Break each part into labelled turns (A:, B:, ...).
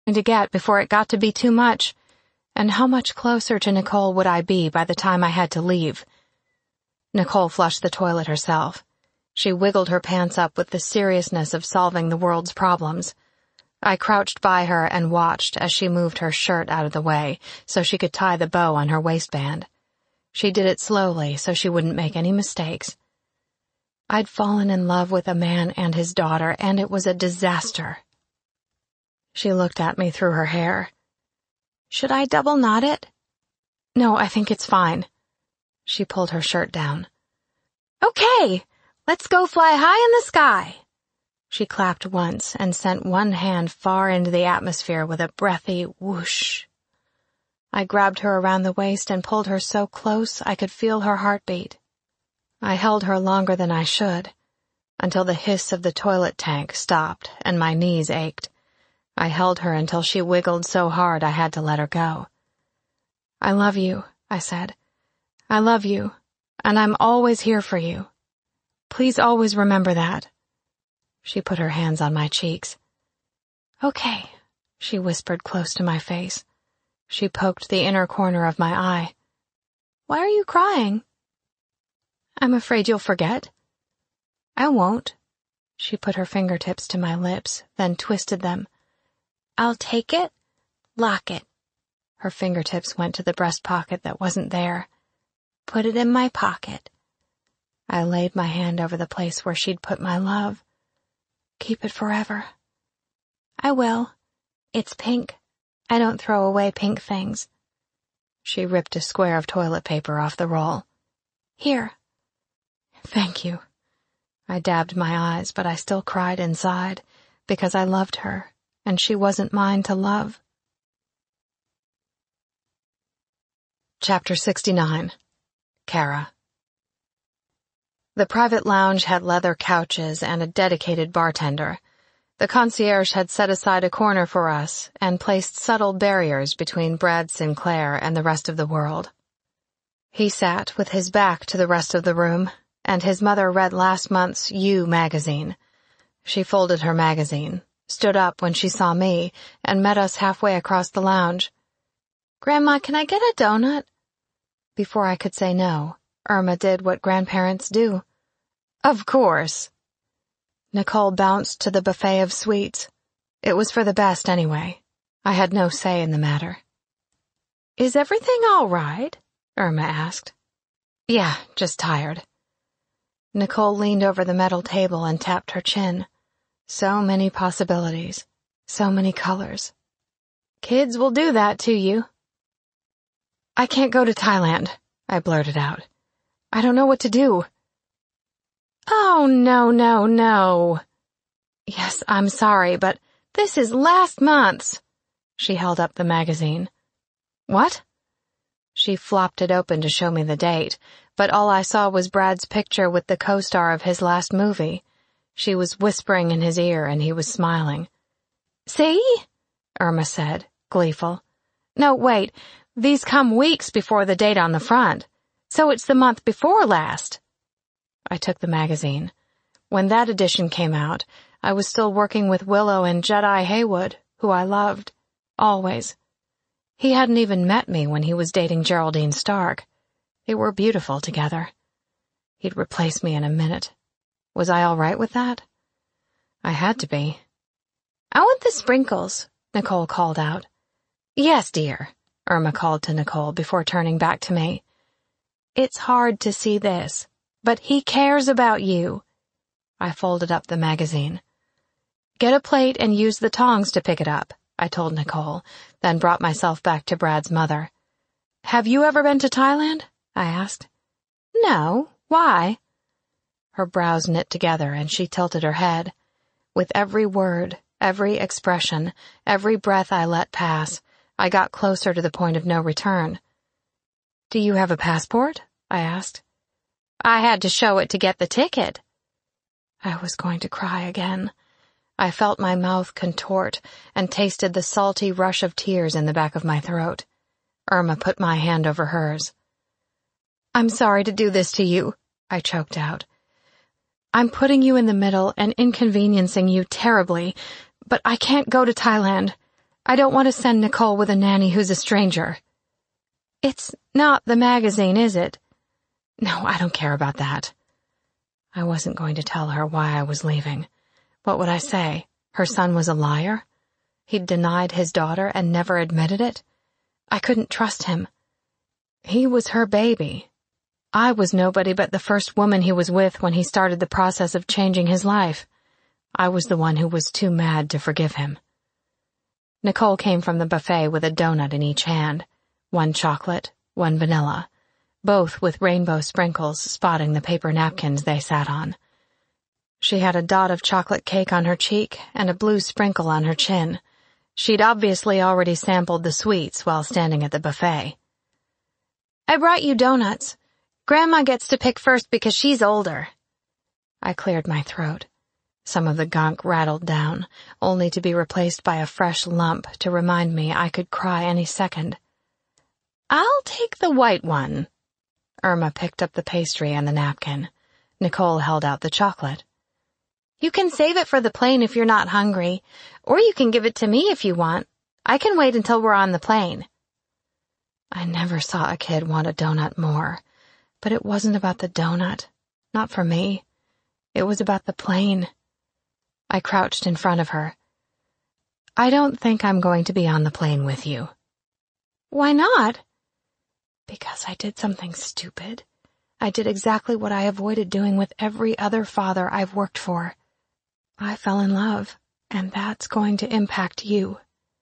A: to get before it got to be too much, and how much closer to Nicole would I be by the time I had to leave? Nicole flushed the toilet herself. She wiggled her pants up with the seriousness of solving the world's problems. I crouched by her and watched as she moved her shirt out of the way so she could tie the bow on her waistband. She did it slowly so she wouldn't make any mistakes. I'd fallen in love with a man and his daughter, and it was a disaster. She looked at me through her hair. Should I double knot it? No, I think it's fine. She pulled her shirt down. Okay, let's go fly high in the sky. She clapped once and sent one hand far into the atmosphere with a breathy whoosh. I grabbed her around the waist and pulled her so close I could feel her heartbeat. I held her longer than I should, until the hiss of the toilet tank stopped and my knees ached. I held her until she wiggled so hard I had to let her go. I love you, I said. I love you, and I'm always here for you. Please always remember that. She put her hands on my cheeks. Okay, she whispered close to my face. She poked the inner corner of my eye. Why are you crying? I'm afraid you'll forget. I won't. She put her fingertips to my lips, then twisted them. I'll take it, lock it. Her fingertips went to the breast pocket that wasn't there. Put it in my pocket. I laid my hand over the place where she'd put my love. Keep it forever. I will. It's pink. I don't throw away pink things. She ripped a square of toilet paper off the roll. Here. Thank you. I dabbed my eyes, but I still cried inside, because I loved her, and she wasn't mine to love. Chapter 69. Kara. The private lounge had leather couches and a dedicated bartender. The concierge had set aside a corner for us and placed subtle barriers between Brad Sinclair and the rest of the world. He sat with his back to the rest of the room, and his mother read last month's You magazine. She folded her magazine, stood up when she saw me, and met us halfway across the lounge. Grandma, can I get a donut? Before I could say no, Irma did what grandparents do. Of course. Nicole bounced to the buffet of sweets. It was for the best anyway. I had no say in the matter. Is everything all right? Irma asked. Yeah, just tired. Nicole leaned over the metal table and tapped her chin. So many possibilities. So many colors. Kids will do that to you. I can't go to Thailand, I blurted out. I don't know what to do. Oh, no. Yes, I'm sorry, but this is last month's. She held up the magazine. What? She flopped it open to show me the date, but all I saw was Brad's picture with the co-star of his last movie. She was whispering in his ear and he was smiling. See? Irma said, gleeful. No, wait, these come weeks before the date on the front, so it's the month before last. I took the magazine. When that edition came out, I was still working with Willow and Jedi Haywood, who I loved. Always. He hadn't even met me when he was dating Geraldine Stark. They were beautiful together. He'd replace me in a minute. Was I all right with that? I had to be. I want the sprinkles, Nicole called out. Yes, dear, Irma called to Nicole before turning back to me. It's hard to see this, but he cares about you. I folded up the magazine. Get a plate and use the tongs to pick it up, I told Nicole, then brought myself back to Brad's mother. Have you ever been to Thailand? I asked. No, why? Her brows knit together and she tilted her head. With every word, every expression, every breath I let pass, I got closer to the point of no return. Do you have a passport? I asked. I had to show it to get the ticket. I was going to cry again. I felt my mouth contort and tasted the salty rush of tears in the back of my throat. Irma put my hand over hers. I'm sorry to do this to you, I choked out. I'm putting you in the middle and inconveniencing you terribly, but I can't go to Thailand. I don't want to send Nicole with a nanny who's a stranger. It's not the magazine, is it? No, I don't care about that. I wasn't going to tell her why I was leaving. What would I say? Her son was a liar? He'd denied his daughter and never admitted it? I couldn't trust him. He was her baby. I was nobody but the first woman he was with when he started the process of changing his life. I was the one who was too mad to forgive him. Nicole came from the buffet with a donut in each hand, one chocolate, one vanilla, both with rainbow sprinkles spotting the paper napkins they sat on. She had a dot of chocolate cake on her cheek and a blue sprinkle on her chin. She'd obviously already sampled the sweets while standing at the buffet. I brought you donuts. Grandma gets to pick first because she's older. I cleared my throat. Some of the gunk rattled down, only to be replaced by a fresh lump to remind me I could cry any second. I'll take the white one. Irma picked up the pastry and the napkin. Nicole held out the chocolate. You can save it for the plane if you're not hungry, or you can give it to me if you want. I can wait until we're on the plane. I never saw a kid want a donut more, but it wasn't about the donut. Not for me. It was about the plane. I crouched in front of her. I don't think I'm going to be on the plane with you. Why not? Because I did something stupid. I did exactly what I avoided doing with every other father I've worked for. I fell in love, and that's going to impact you.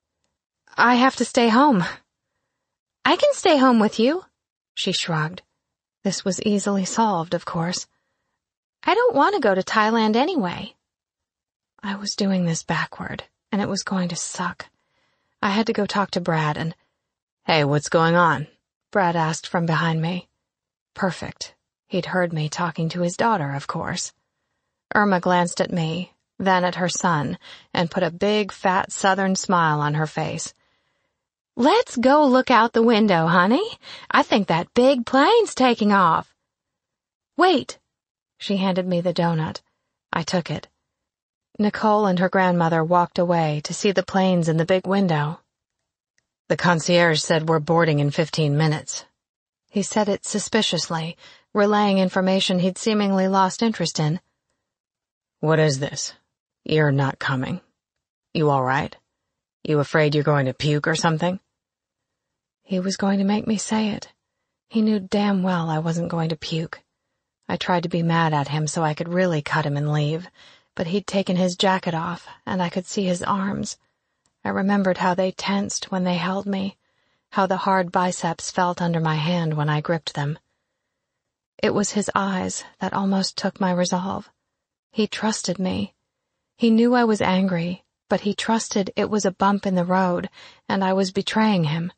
A: I have to stay home. I can stay home with you, she shrugged. This was easily solved, of course. I don't want to go to Thailand anyway. I was doing this backward, and it was going to suck. I had to go talk to Brad and... Hey, what's going on? Brad asked from behind me. Perfect. He'd heard me talking to his daughter, of course. Irma glanced at me, then at her son, and put a big, fat Southern smile on her face. Let's go look out the window, honey. I think that big plane's taking off. Wait. She handed me the donut. I took it. Nicole and her grandmother walked away to see the planes in the big window. The concierge said we're boarding in 15 minutes. He said it suspiciously, relaying information he'd seemingly lost interest in. What is this? You're not coming. You all right? You afraid you're going to puke or something? He was going to make me say it. He knew damn well I wasn't going to puke. I tried to be mad at him so I could really cut him and leave, but he'd taken his jacket off, and I could see his arms. I remembered how they tensed when they held me, how the hard biceps felt under my hand when I gripped them. It was his eyes that almost took my resolve. He trusted me. He knew I was angry, but he trusted it was a bump in the road, and I was betraying him.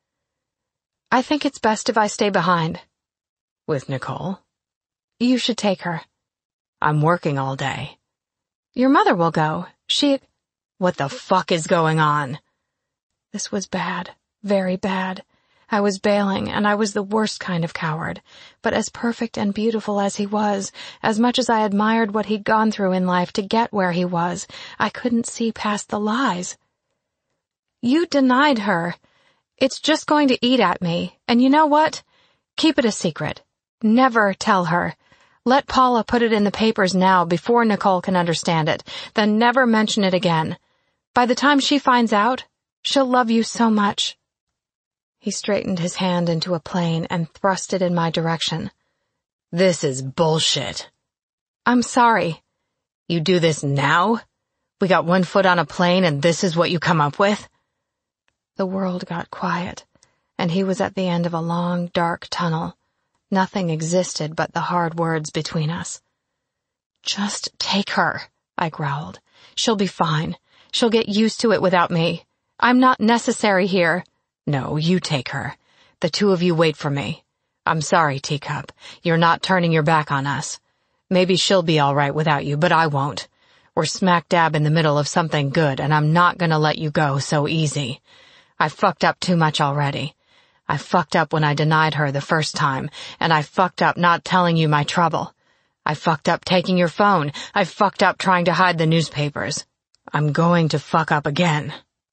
A: I think it's best if I stay behind. With Nicole? You should take her. I'm working all day. Your mother will go. What the fuck is going on? This was bad, very bad. I was bailing, and I was the worst kind of coward. But as perfect and beautiful as he was, as much as I admired what he'd gone through in life to get where he was, I couldn't see past the lies. You denied her. It's just going to eat at me. And you know what? Keep it a secret. Never tell her. Let Paula put it in the papers now before Nicole can understand it, then never mention it again. By the time she finds out, she'll love you so much. He straightened his hand into a plane and thrust it in my direction. This is bullshit. I'm sorry. You do this now? We got one foot on a plane and this is what you come up with? The world got quiet, and he was at the end of a long, dark tunnel. Nothing existed but the hard words between us. Just take her, I growled. She'll be fine. She'll get used to it without me. I'm not necessary here. No, you take her. The two of you wait for me. I'm sorry, Teacup. You're not turning your back on us. Maybe she'll be all right without you, but I won't. We're smack dab in the middle of something good, and I'm not gonna let you go so easy. I fucked up too much already. I fucked up when I denied her the first time, and I fucked up not telling you my trouble. I fucked up taking your phone. I fucked up trying to hide the newspapers. I'm going to fuck up again.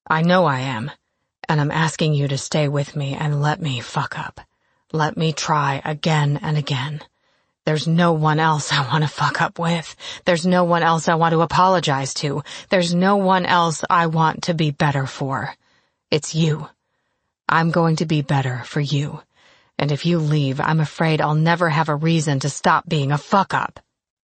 A: I know I am, and I'm asking you to stay with me and let me fuck up. Let me try again and again. There's no one else I want to fuck up with. There's no one else I want to apologize to. There's no one else I want to be better for. It's you. I'm going to be better for you. And if you leave, I'm afraid I'll never have a reason to stop being a fuck-up.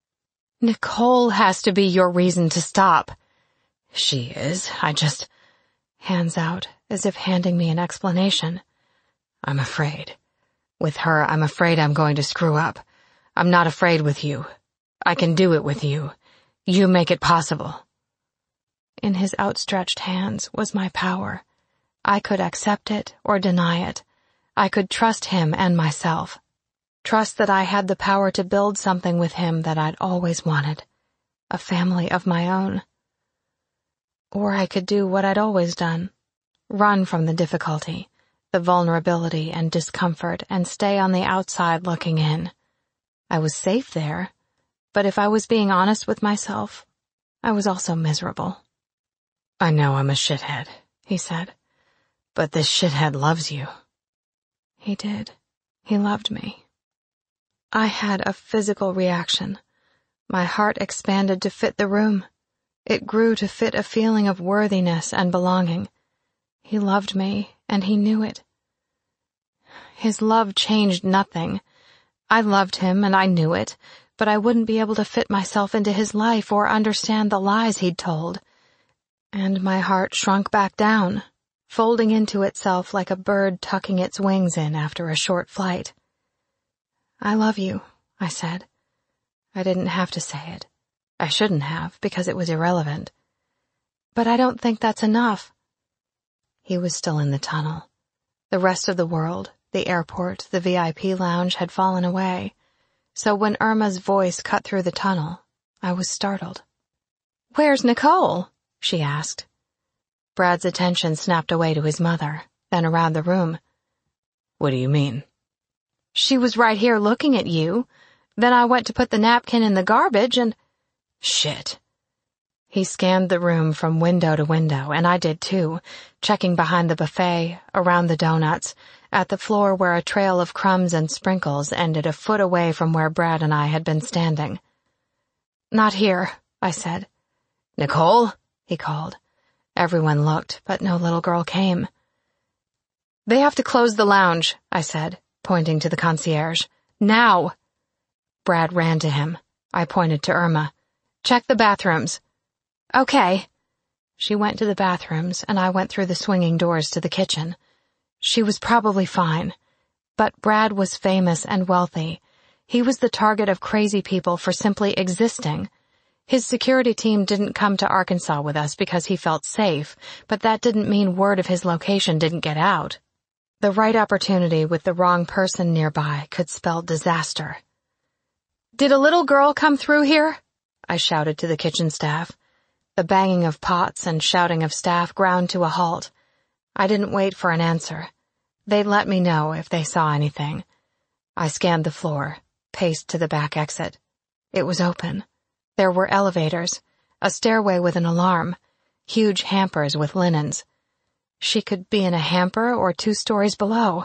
A: Nicole has to be your reason to stop. She is. Hands out, as if handing me an explanation. I'm afraid. With her, I'm afraid I'm going to screw up. I'm not afraid with you. I can do it with you. You make it possible. In his outstretched hands was my power. I could accept it or deny it. I could trust him and myself. Trust that I had the power to build something with him that I'd always wanted. A family of my own. Or I could do what I'd always done. Run from the difficulty, the vulnerability and discomfort, and stay on the outside looking in. I was safe there, but if I was being honest with myself, I was also miserable. I know I'm a shithead, he said, but this shithead loves you. He did. He loved me. I had a physical reaction. My heart expanded to fit the room. It grew to fit a feeling of worthiness and belonging. He loved me, and he knew it. His love changed nothing. I loved him, and I knew it, but I wouldn't be able to fit myself into his life or understand the lies he'd told. And my heart shrunk back down, folding into itself like a bird tucking its wings in after a short flight. I love you, I said. I didn't have to say it. I shouldn't have, because it was irrelevant. But I don't think that's enough. He was still in the tunnel. The rest of the world, the airport, the VIP lounge had fallen away. So when Irma's voice cut through the tunnel, I was startled. "Where's Nicole?" she asked. Brad's attention snapped away to his mother, then around the room. "What do you mean?" "She was right here looking at you. Then I went to put the napkin in the garbage and—" "Shit." He scanned the room from window to window, and I did too, checking behind the buffet, around the donuts, at the floor where a trail of crumbs and sprinkles ended a foot away from where Brad and I had been standing. "Not here," I said. "Nicole?" he called. Everyone looked, but no little girl came. "They have to close the lounge," I said, pointing to the concierge. "Now!" Brad ran to him. I pointed to Irma. "Check the bathrooms." "Okay." She went to the bathrooms, and I went through the swinging doors to the kitchen. She was probably fine. But Brad was famous and wealthy. He was the target of crazy people for simply existing. His security team didn't come to Arkansas with us because he felt safe, but that didn't mean word of his location didn't get out. The right opportunity with the wrong person nearby could spell disaster. "Did a little girl come through here?" I shouted to the kitchen staff. The banging of pots and shouting of staff ground to a halt. I didn't wait for an answer. They'd let me know if they saw anything. I scanned the floor, paced to the back exit. It was open. There were elevators, a stairway with an alarm, huge hampers with linens. She could be in a hamper or 2 stories below.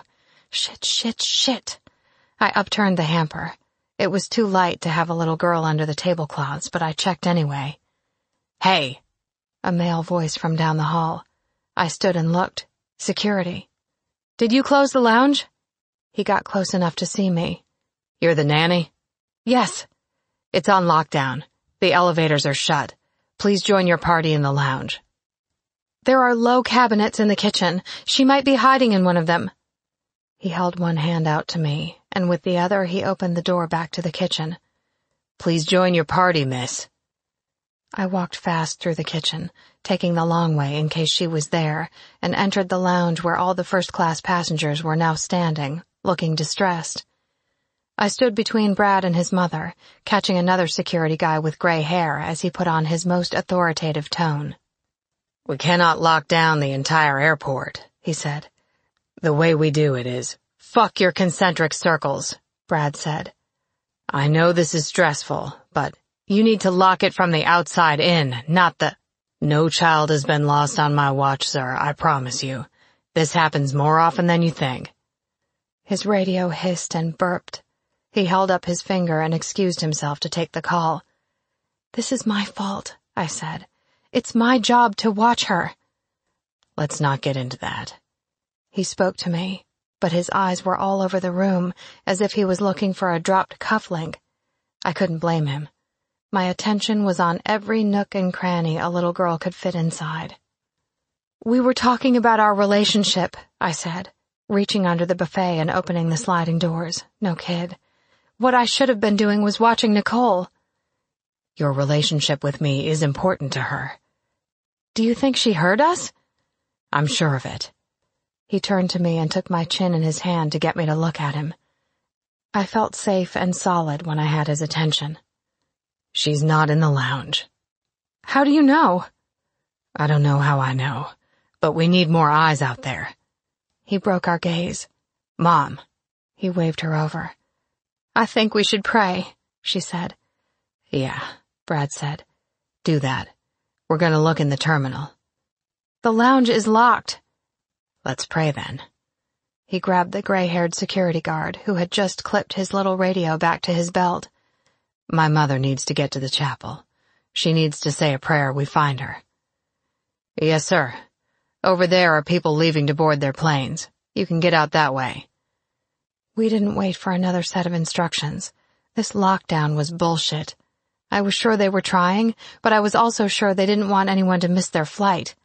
A: Shit. I upturned the hamper. It was too light to have a little girl under the tablecloths, but I checked anyway. "Hey!" A male voice from down the hall. I stood and looked. Security. "Did you close the lounge?" He got close enough to see me. "You're the nanny?" "Yes." "It's on lockdown. The elevators are shut. Please join your party in the lounge." "There are low cabinets in the kitchen. She might be hiding in one of them." He held one hand out to me, and with the other he opened the door back to the kitchen. "Please join your party, miss." I walked fast through the kitchen, taking the long way in case she was there, and entered the lounge where all the first-class passengers were now standing, looking distressed. I stood between Brad and his mother, catching another security guy with gray hair as he put on his most authoritative tone. "We cannot lock down the entire airport," he said. "The way we do it is, fuck your concentric circles," Brad said. "I know this is stressful, but you need to lock it from the outside in, not the—" No child has been lost on my watch, sir, I promise you. This happens more often than you think. His radio hissed and burped. He held up his finger and excused himself to take the call. This is my fault, I said. It's my job to watch her. Let's not get into that. He spoke to me, but his eyes were all over the room, as if he was looking for a dropped cufflink. I couldn't blame him. My attention was on every nook and cranny a little girl could fit inside. We were talking about our relationship, I said, reaching under the buffet and opening the sliding doors. No kid. What I should have been doing was watching Nicole. Your relationship with me is important to her. Do you think she heard us? I'm sure of it. He turned to me and took my chin in his hand to get me to look at him. I felt safe and solid when I had his attention. She's not in the lounge. How do you know? I don't know how I know, but we need more eyes out there. He broke our gaze. Mom. He waved her over. I think we should pray, she said. Yeah, Brad said. Do that. We're going to look in the terminal. The lounge is locked. Let's pray then. He grabbed the gray-haired security guard who had just clipped his little radio back to his belt. My mother needs to get to the chapel. She needs to say a prayer we find her. Yes, sir. Over there are people leaving to board their planes. You can get out that way. We didn't wait for another set of instructions. This lockdown was bullshit. I was sure they were trying, but I was also sure they didn't want anyone to miss their flight.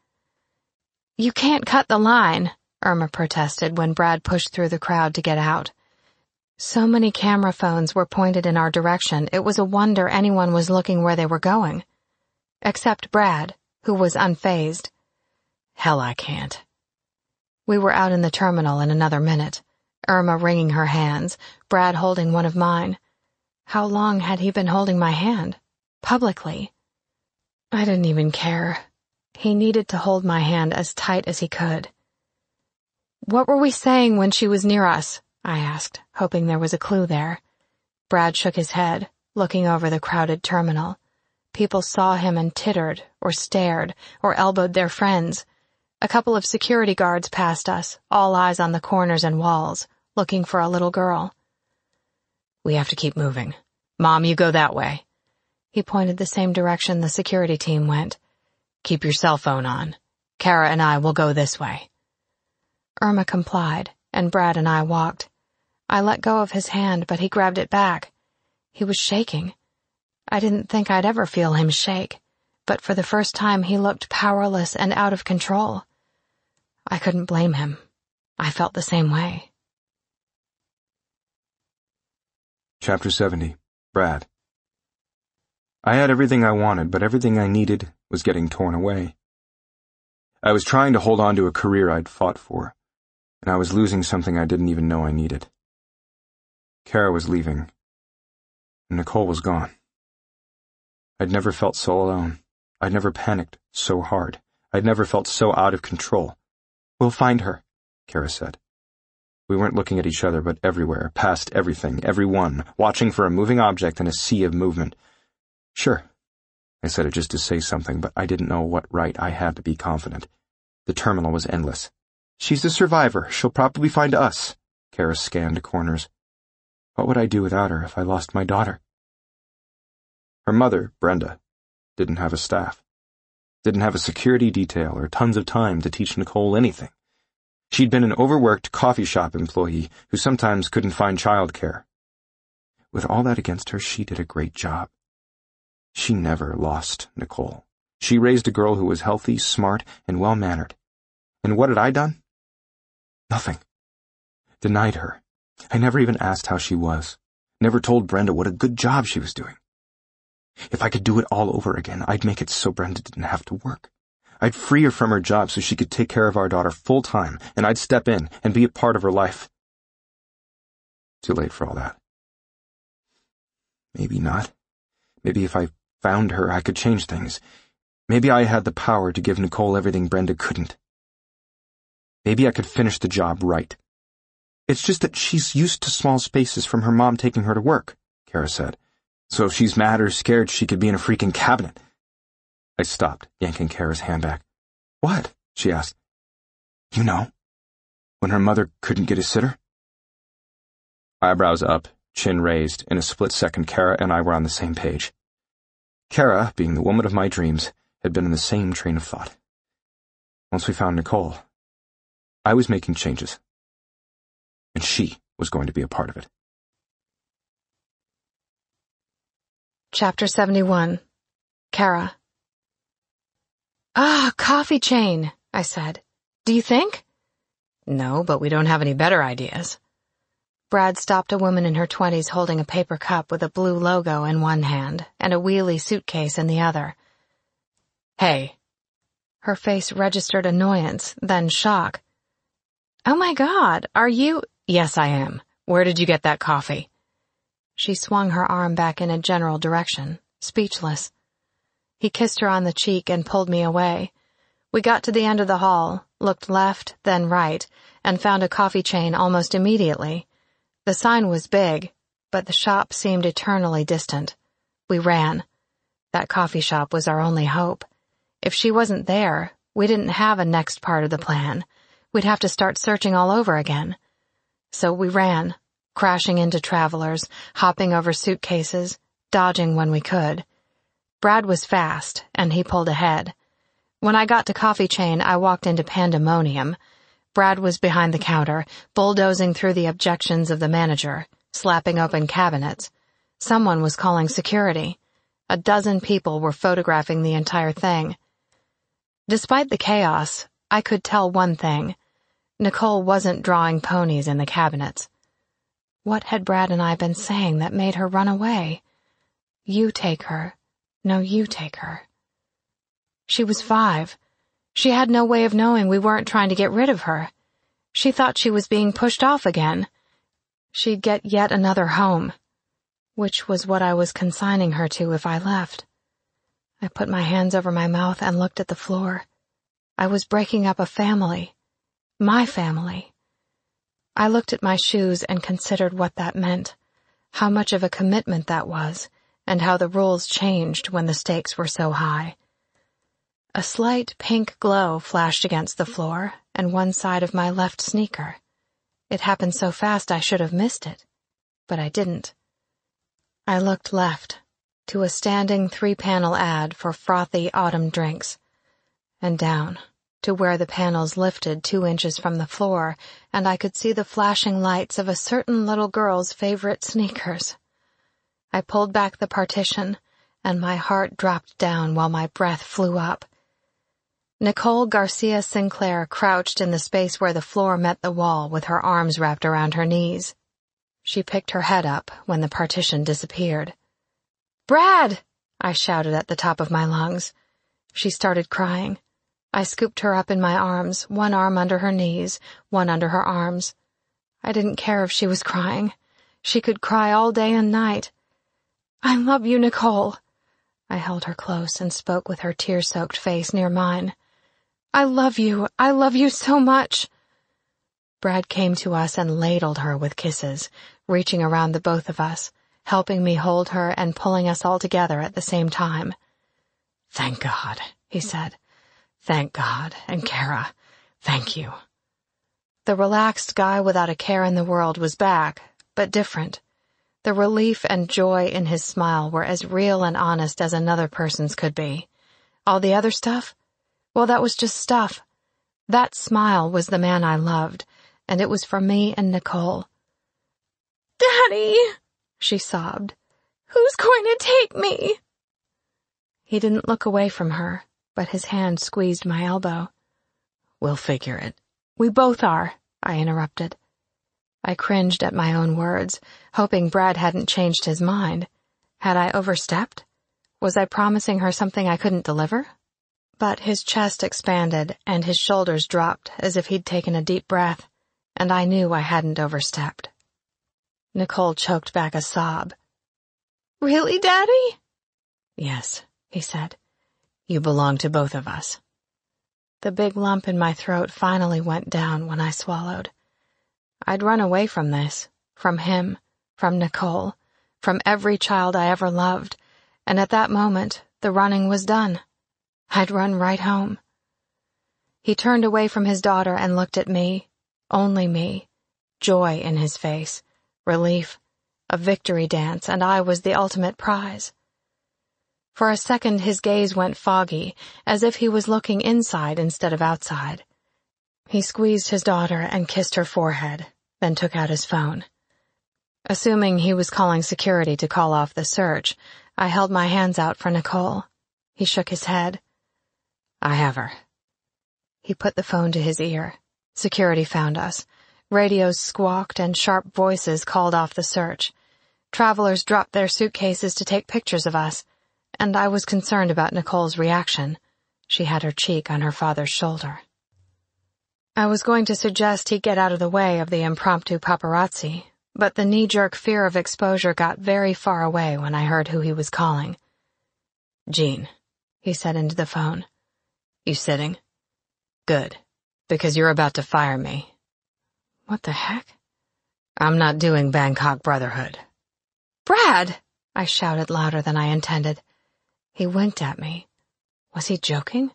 A: You can't cut the line, Irma protested when Brad pushed through the crowd to get out. So many camera phones were pointed in our direction, it was a wonder anyone was looking where they were going. Except Brad, who was unfazed. Hell, I can't. We were out in the terminal in another minute, Irma wringing her hands, Brad holding one of mine. How long had he been holding my hand? Publicly. I didn't even care. He needed to hold my hand as tight as he could. What were we saying when she was near us? I asked, hoping there was a clue there. Brad shook his head, looking over the crowded terminal. People saw him and tittered, or stared, or elbowed their friends. A couple of security guards passed us, all eyes on the corners and walls, looking for a little girl. We have to keep moving. Mom, you go that way. He pointed the same direction the security team went. Keep your cell phone on. Kara and I will go this way. Irma complied, and Brad and I walked. I let go of his hand, but he grabbed it back. He was shaking. I didn't think I'd ever feel him shake, but for the first time he looked powerless and out of control. I couldn't blame him. I felt the same way.
B: Chapter 70. Brad. I had everything I wanted, but everything I needed was getting torn away. I was trying to hold on to a career I'd fought for, and I was losing something I didn't even know I needed. Kara was leaving, and Nicole was gone. I'd never felt so alone. I'd never panicked so hard. I'd never felt so out of control. We'll find her, Kara said. We weren't looking at each other, but everywhere, past everything, everyone, watching for a moving object in a sea of movement. Sure, I said it just to say something, but I didn't know what right I had to be confident. The terminal was endless. She's a survivor. She'll probably find us. Kara scanned corners. What would I do without her if I lost my daughter? Her mother, Brenda, didn't have a staff. Didn't have a security detail or tons of time to teach Nicole anything. She'd been an overworked coffee shop employee who sometimes couldn't find childcare. With all that against her, she did a great job. She never lost Nicole. She raised a girl who was healthy, smart, and well-mannered. And what had I done? Nothing. Denied her. I never even asked how she was. Never told Brenda what a good job she was doing. If I could do it all over again, I'd make it so Brenda didn't have to work. I'd free her from her job so she could take care of our daughter full-time, and I'd step in and be a part of her life. Too late for all that. Maybe not. Maybe if I found her, I could change things. Maybe I had the power to give Nicole everything Brenda couldn't. Maybe I could finish the job right. It's just that she's used to small spaces from her mom taking her to work, Kara said. So if she's mad or scared, she could be in a freaking cabinet. I stopped, yanking Kara's hand back. What? She asked. You know, when her mother couldn't get a sitter? Eyebrows up, chin raised. In a split second, Kara and I were on the same page. Kara, being the woman of my dreams, had been in the same train of thought. Once we found Nicole, I was making changes. And she was going to be a part of it.
A: Chapter 71. Kara. Coffee chain, I said. Do you think? No, but we don't have any better ideas. Brad stopped a woman in her 20s holding a paper cup with a blue logo in one hand and a wheelie suitcase in the other. Hey. Her face registered annoyance, then shock. Oh my God, are you? Yes, I am. Where did you get that coffee? She swung her arm back in a general direction, speechless. He kissed her on the cheek and pulled me away. We got to the end of the hall, looked left, then right, and found a coffee chain almost immediately. The sign was big, but the shop seemed eternally distant. We ran. That coffee shop was our only hope. If she wasn't there, we didn't have a next part of the plan. We'd have to start searching all over again. So we ran, crashing into travelers, hopping over suitcases, dodging when we could. Brad was fast, and he pulled ahead. When I got to Coffee Chain, I walked into pandemonium. Brad was behind the counter, bulldozing through the objections of the manager, slapping open cabinets. Someone was calling security. 12 people were photographing the entire thing. Despite the chaos, I could tell one thing. Nicole wasn't drawing ponies in the cabinets. What had Brad and I been saying that made her run away? You take her. No, you take her. She was 5. She had no way of knowing we weren't trying to get rid of her. She thought she was being pushed off again. She'd get yet another home, which was what I was consigning her to if I left. I put my hands over my mouth and looked at the floor. I was breaking up a family. My family. I looked at my shoes and considered what that meant, how much of a commitment that was, and how the rules changed when the stakes were so high. A slight pink glow flashed against the floor and one side of my left sneaker. It happened so fast I should have missed it, but I didn't. I looked left, to a standing 3-panel ad for frothy autumn drinks, and down, to where the panels lifted 2 inches from the floor, and I could see the flashing lights of a certain little girl's favorite sneakers. I pulled back the partition, and my heart dropped down while my breath flew up. Nicole Garcia Sinclair crouched in the space where the floor met the wall with her arms wrapped around her knees. She picked her head up when the partition disappeared. "Brad!" I shouted at the top of my lungs. She started crying. I scooped her up in my arms, one arm under her knees, one under her arms. I didn't care if she was crying. She could cry all day and night. "I love you, Nicole." I held her close and spoke with her tear-soaked face near mine. I love you so much." Brad came to us and ladled her with kisses, reaching around the both of us, helping me hold her and pulling us all together at the same time. "Thank God," he said. "Thank God, and Kara, thank you." The relaxed guy without a care in the world was back, but different. The relief and joy in his smile were as real and honest as another person's could be. All the other stuff? Well, that was just stuff. That smile was the man I loved, and it was for me and Nicole. "Daddy," she sobbed, "who's going to take me?" He didn't look away from her, but his hand squeezed my elbow. "We'll figure it." "We both are," I interrupted. I cringed at my own words, hoping Brad hadn't changed his mind. Had I overstepped? Was I promising her something I couldn't deliver? But his chest expanded and his shoulders dropped as if he'd taken a deep breath, and I knew I hadn't overstepped. Nicole choked back a sob. "Really, Daddy?" "Yes," he said. "You belong to both of us." The big lump in my throat finally went down when I swallowed. I'd run away from this, from him, from Nicole, from every child I ever loved, and at that moment the running was done. I'd run right home. He turned away from his daughter and looked at me, only me, joy in his face, relief, a victory dance, and I was the ultimate prize. For a second his gaze went foggy, as if he was looking inside instead of outside. He squeezed his daughter and kissed her forehead, then took out his phone. Assuming he was calling security to call off the search, I held my hands out for Nicole. He shook his head. I have her. He put the phone to his ear. Security found us. Radios squawked and sharp voices called off the search. Travelers dropped their suitcases to take pictures of us, and I was concerned about Nicole's reaction. She had her cheek on her father's shoulder. I was going to suggest he get out of the way of the impromptu paparazzi, but the knee-jerk fear of exposure got very far away when I heard who he was calling. Jean, he said into the phone. You sitting? Good, because you're about to fire me. What the heck? I'm not doing Bangkok Brotherhood. Brad! I shouted louder than I intended. He winked at me. Was he joking?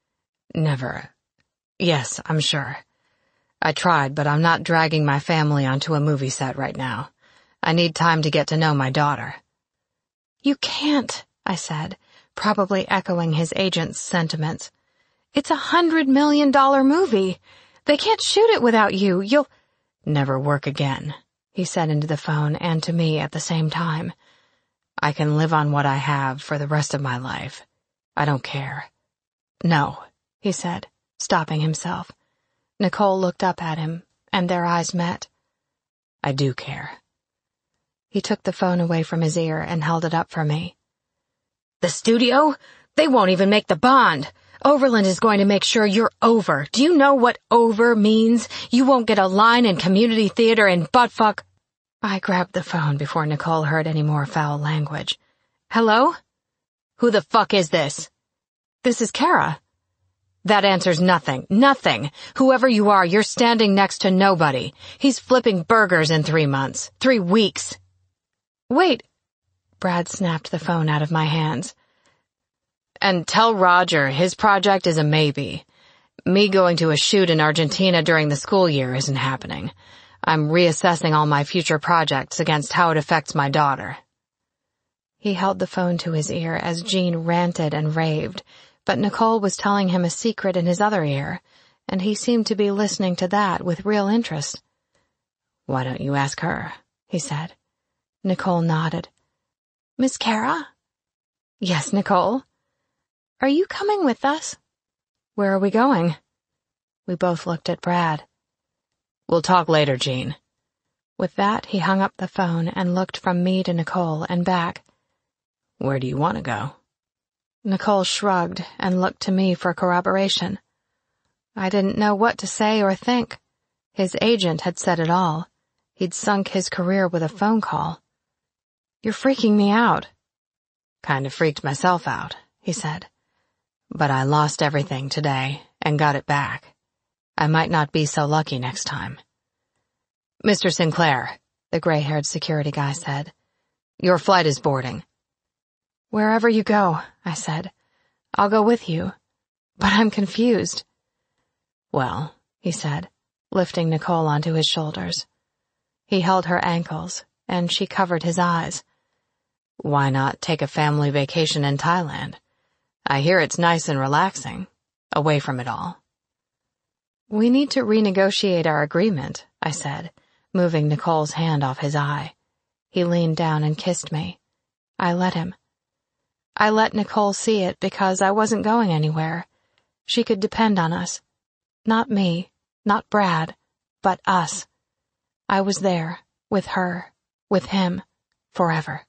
A: Never. Yes, I'm sure. I tried, but I'm not dragging my family onto a movie set right now. I need time to get to know my daughter. You can't, I said, probably echoing his agent's sentiments. It's $100 million movie. They can't shoot it without you. You'll never work again, he said into the phone and to me at the same time. I can live on what I have for the rest of my life. I don't care. No, he said, stopping himself. Nicole looked up at him, and their eyes met. I do care. He took the phone away from his ear and held it up for me. The studio? They won't even make the bond. Overland is going to make sure you're over. Do you know what over means? You won't get a line in community theater and buttfuck. I grabbed the phone before Nicole heard any more foul language. Hello? Who the fuck is this? This is Kara. That answers nothing. Nothing. Whoever you are, you're standing next to nobody. He's flipping burgers in 3 months. 3 weeks. Wait. Brad snapped the phone out of my hands. And tell Roger his project is a maybe. Me going to a shoot in Argentina during the school year isn't happening. I'm reassessing all my future projects against how it affects my daughter. He held the phone to his ear as Jean ranted and raved, but Nicole was telling him a secret in his other ear, and he seemed to be listening to that with real interest. Why don't you ask her? He said. Nicole nodded. Miss Kara? Yes, Nicole. Are you coming with us? Where are we going? We both looked at Brad. We'll talk later, Jean. With that, he hung up the phone and looked from me to Nicole and back. Where do you want to go? Nicole shrugged and looked to me for corroboration. I didn't know what to say or think. His agent had said it all. He'd sunk his career with a phone call. You're freaking me out. Kind of freaked myself out, he said. But I lost everything today and got it back. I might not be so lucky next time. Mr. Sinclair, the gray-haired security guy said, your flight is boarding. Wherever you go, I said. I'll go with you. But I'm confused. Well, he said, lifting Nicole onto his shoulders. He held her ankles, and she covered his eyes. Why not take a family vacation in Thailand? I hear it's nice and relaxing, away from it all. We need to renegotiate our agreement, I said, moving Nicole's hand off his eye. He leaned down and kissed me. I let him. I let Nicole see it because I wasn't going anywhere. She could depend on us. Not me, not Brad, but us. I was there, with her, with him, forever.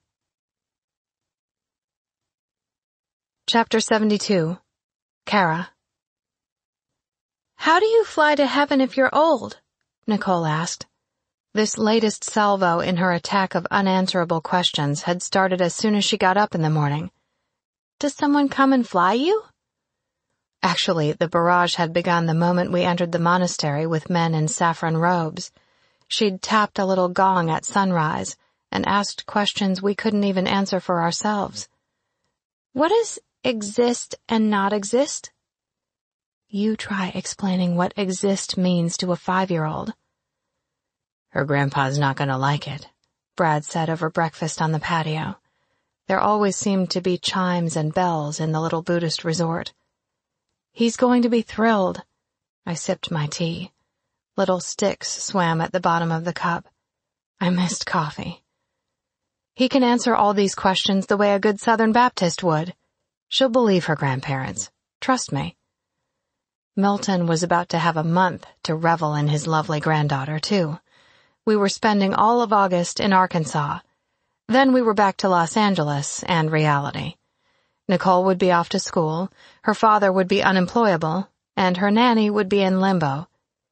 A: Chapter 72. Kara. How do you fly to heaven if you're old? Nicole asked. This latest salvo in her attack of unanswerable questions had started as soon as she got up in the morning. Does someone come and fly you? Actually, the barrage had begun the moment we entered the monastery with men in saffron robes. She'd tapped a little gong at sunrise and asked questions we couldn't even answer for ourselves. What is Exist and not exist? You try explaining what exist means to a 5-year-old. Her grandpa's not gonna like it, Brad said over breakfast on the patio. There always seemed to be chimes and bells in the little Buddhist resort. He's going to be thrilled. I sipped my tea. Little sticks swam at the bottom of the cup. I missed coffee. He can answer all these questions the way a good Southern Baptist would. She'll believe her grandparents. Trust me. Milton was about to have a month to revel in his lovely granddaughter, too. We were spending all of August in Arkansas. Then we were back to Los Angeles and reality. Nicole would be off to school, her father would be unemployable, and her nanny would be in limbo.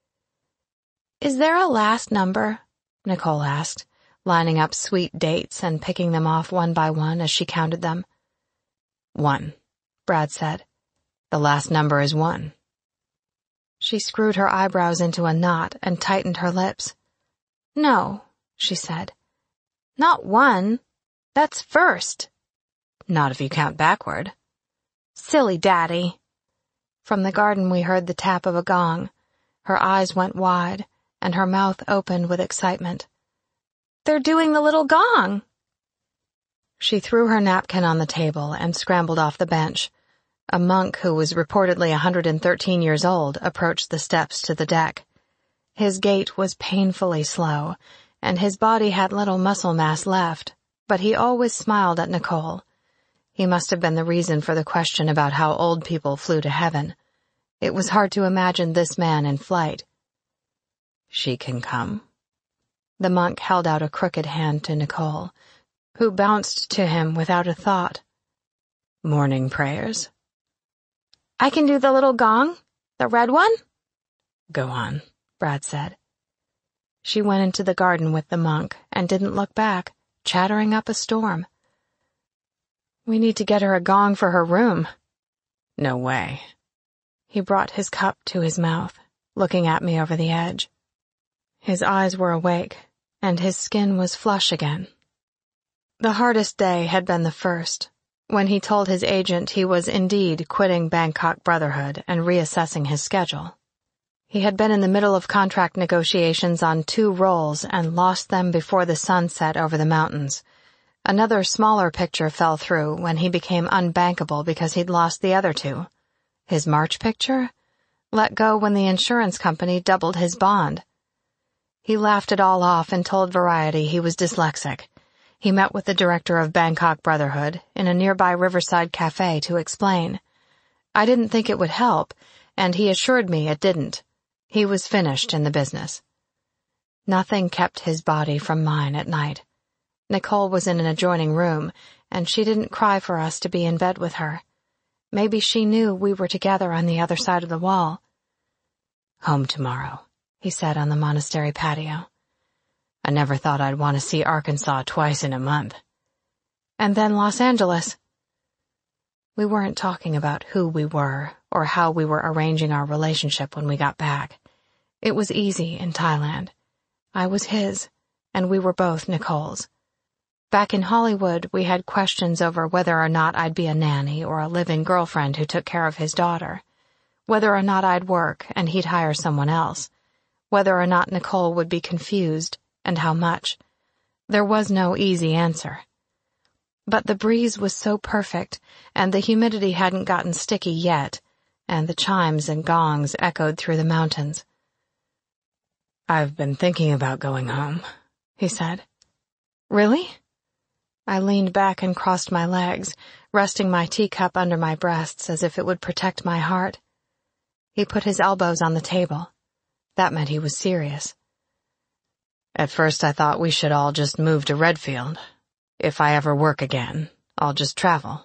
A: Is there a last number? Nicole asked, lining up sweet dates and picking them off one by one as she counted them. 1, Brad said. The last number is 1. She screwed her eyebrows into a knot and tightened her lips. No, she said. Not 1. That's first. Not if you count backward. Silly Daddy. From the garden we heard the tap of a gong. Her eyes went wide, and her mouth opened with excitement. They're doing the little gong. She threw her napkin on the table and scrambled off the bench. A monk who was reportedly 113 years old approached the steps to the deck. His gait was painfully slow, and his body had little muscle mass left, but he always smiled at Nicole. He must have been the reason for the question about how old people flew to heaven. It was hard to imagine this man in flight. She can come. The monk held out a crooked hand to Nicole, who bounced to him without a thought. Morning prayers. I can do the little gong? The red one? Go on, Brad said. She went into the garden with the monk and didn't look back, chattering up a storm. We need to get her a gong for her room. No way. He brought his cup to his mouth, looking at me over the edge. His eyes were awake, and his skin was flush again. The hardest day had been the first, when he told his agent he was indeed quitting Bangkok Brotherhood and reassessing his schedule. He had been in the middle of contract negotiations on 2 roles and lost them before the sun set over the mountains. Another smaller picture fell through when he became unbankable because he'd lost the other 2. His March picture? Let go when the insurance company doubled his bond. He laughed it all off and told Variety he was dyslexic. He met with the director of Bangkok Brotherhood in a nearby riverside cafe to explain. I didn't think it would help, and he assured me it didn't. He was finished in the business. Nothing kept his body from mine at night. Nicole was in an adjoining room, and she didn't cry for us to be in bed with her. Maybe she knew we were together on the other side of the wall. Home tomorrow, he said on the monastery patio. I never thought I'd want to see Arkansas twice in a month. And then Los Angeles. We weren't talking about who we were or how we were arranging our relationship when we got back. It was easy in Thailand. I was his, and we were both Nicole's. Back in Hollywood, we had questions over whether or not I'd be a nanny or a live-in girlfriend who took care of his daughter, whether or not I'd work and he'd hire someone else, whether or not Nicole would be confused, and how much. There was no easy answer. But the breeze was so perfect, and the humidity hadn't gotten sticky yet, and the chimes and gongs echoed through the mountains. I've been thinking about going home, he said. Really? I leaned back and crossed my legs, resting my teacup under my breasts as if it would protect my heart. He put his elbows on the table. That meant he was serious. At first I thought we should all just move to Redfield. If I ever work again, I'll just travel.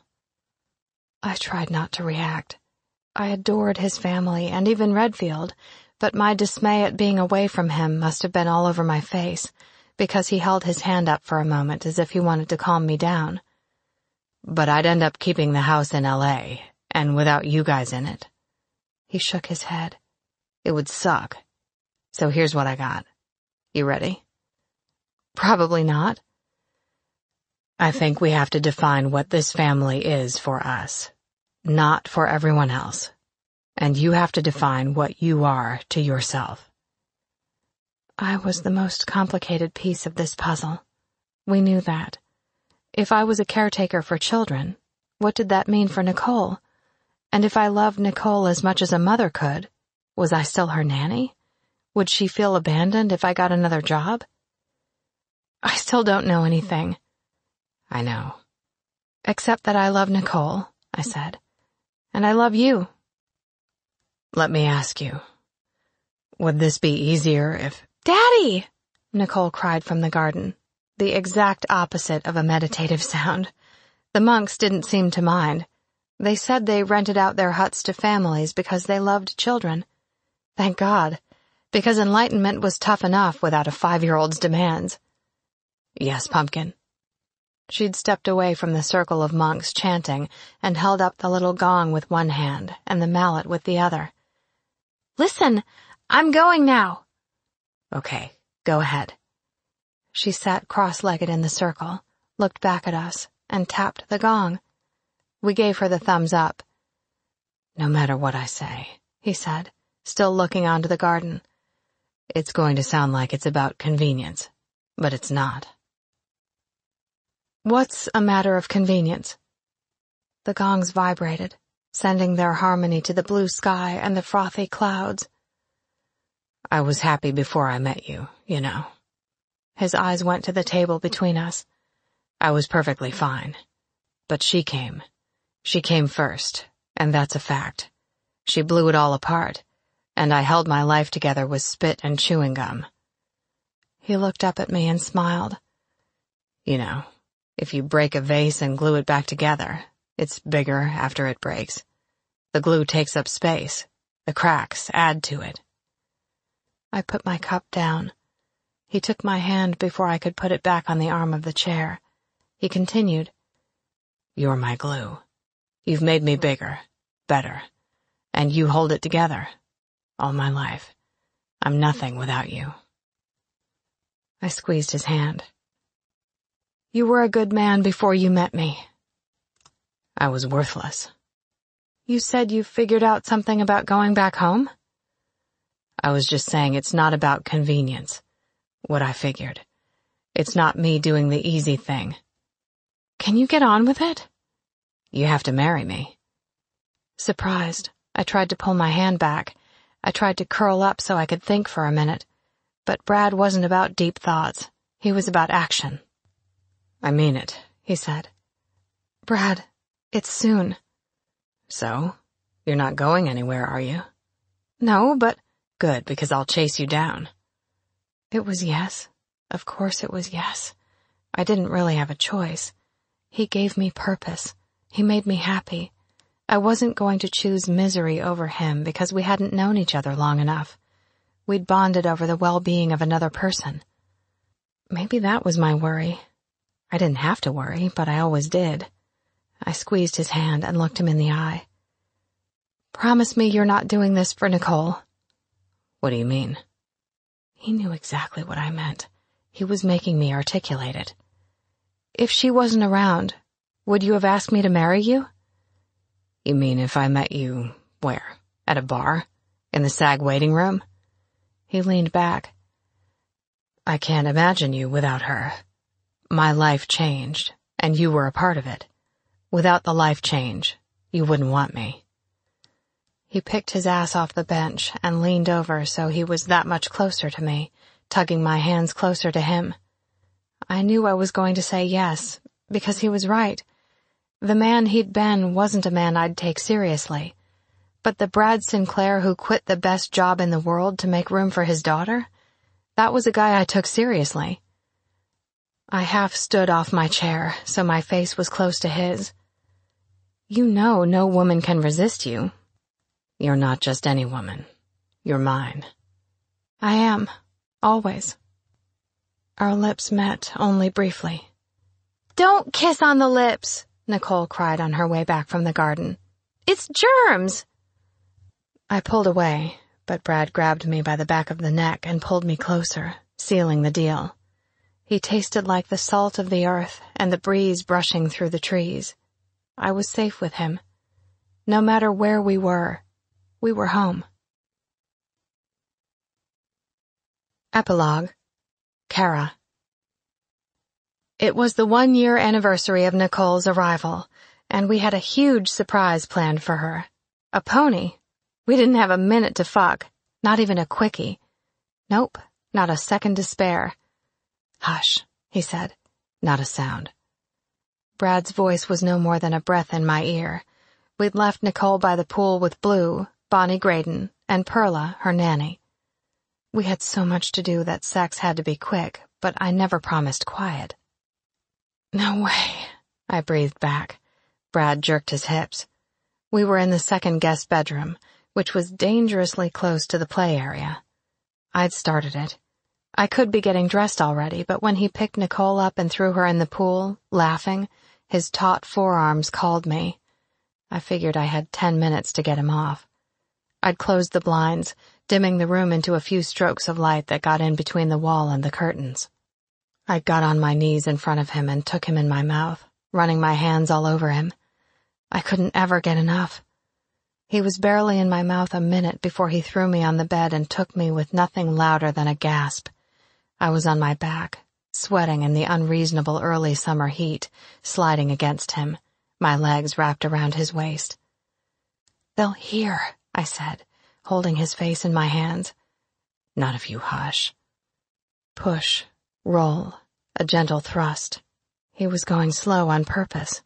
A: I tried not to react. I adored his family and even Redfield, but my dismay at being away from him must have been all over my face, because he held his hand up for a moment as if he wanted to calm me down. But I'd end up keeping the house in L.A., and without you guys in it. He shook his head. It would suck. So here's what I got. You ready? Probably not. I think we have to define what this family is for us. not for everyone else. And you have to define what you are to yourself. I was the most complicated piece of this puzzle. We knew that. If I was a caretaker for children, what did that mean for Nicole? And if I loved Nicole as much as a mother could, was I still her nanny? Would she feel abandoned if I got another job? I still don't know anything. I know. Except that I love Nicole, I said. And I love you. Let me ask you, would this be easier if— Daddy! Nicole cried from the garden, the exact opposite of a meditative sound. The monks didn't seem to mind. They said they rented out their huts to families because they loved children. Thank God, because enlightenment was tough enough without a 5-year-old's demands. Yes, Pumpkin. She'd stepped away from the circle of monks chanting and held up the little gong with one hand and the mallet with the other. Listen, I'm going now. Okay, go ahead. She sat cross-legged in the circle, looked back at us, and tapped the gong. We gave her the thumbs up. No matter what I say, he said, still looking onto the garden. It's going to sound like it's about convenience, but it's not. What's a matter of convenience? The gongs vibrated, sending their harmony to the blue sky and the frothy clouds. I was happy before I met you, you know. His eyes went to the table between us. I was perfectly fine. But she came. She came first, and that's a fact. She blew it all apart, and I held my life together with spit and chewing gum. He looked up at me and smiled. You know, if you break a vase and glue it back together, it's bigger after it breaks. The glue takes up space. The cracks add to it. I put my cup down. He took my hand before I could put it back on the arm of the chair. He continued, You're my glue. You've made me bigger, better, and you hold it together. All my life. I'm nothing without you. I squeezed his hand. You were a good man before you met me. I was worthless. You said you figured out something about going back home? I was just saying it's not about convenience. What I figured. It's not me doing the easy thing. Can you get on with it? You have to marry me. Surprised, I tried to pull my hand back. I tried to curl up so I could think for a minute. But Brad wasn't about deep thoughts. He was about action. I mean it, he said. Brad, it's soon. So? You're not going anywhere, are you? No, but— Good, because I'll chase you down. It was yes. Of course it was yes. I didn't really have a choice. He gave me purpose. He made me happy. I wasn't going to choose misery over him because we hadn't known each other long enough. We'd bonded over the well-being of another person. Maybe that was my worry. I didn't have to worry, but I always did. I squeezed his hand and looked him in the eye. Promise me you're not doing this for Nicole. What do you mean? He knew exactly what I meant. He was making me articulate it. If she wasn't around, would you have asked me to marry you? You mean if I met you, where? At a bar? In the SAG waiting room? He leaned back. I can't imagine you without her. My life changed, and you were a part of it. Without the life change, you wouldn't want me. He picked his ass off the bench and leaned over so he was that much closer to me, tugging my hands closer to him. I knew I was going to say yes, because he was right. The man he'd been wasn't a man I'd take seriously. But the Brad Sinclair who quit the best job in the world to make room for his daughter? That was a guy I took seriously. I half stood off my chair, so my face was close to his. You know no woman can resist you. You're not just any woman. You're mine. I am. Always. Our lips met only briefly. Don't kiss on the lips, Nicole cried on her way back from the garden. It's germs! I pulled away, but Brad grabbed me by the back of the neck and pulled me closer, sealing the deal. He tasted like the salt of the earth and the breeze brushing through the trees. I was safe with him. No matter where we were home. Epilogue. Kara. It was the 1-year anniversary of Nicole's arrival, and we had a huge surprise planned for her. A pony. We didn't have a minute to fuck, not even a quickie. Nope, not a second to spare. "Hush," he said. Not a sound. Brad's voice was no more than a breath in my ear. We'd left Nicole by the pool with Blue, Bonnie Graydon, and Perla, her nanny. We had so much to do that sex had to be quick, but I never promised quiet. "No way," I breathed back. Brad jerked his hips. We were in the second guest bedroom, which was dangerously close to the play area. I'd started it. I could be getting dressed already, but when he picked Nicole up and threw her in the pool, laughing, his taut forearms called me. I figured I had 10 minutes to get him off. I'd closed the blinds, dimming the room into a few strokes of light that got in between the wall and the curtains. I got on my knees in front of him and took him in my mouth, running my hands all over him. I couldn't ever get enough. He was barely in my mouth a minute before he threw me on the bed and took me with nothing louder than a gasp. I was on my back, sweating in the unreasonable early summer heat, sliding against him, my legs wrapped around his waist. "They'll hear," I said, holding his face in my hands. "Not if you hush." Push, roll, a gentle thrust. He was going slow on purpose.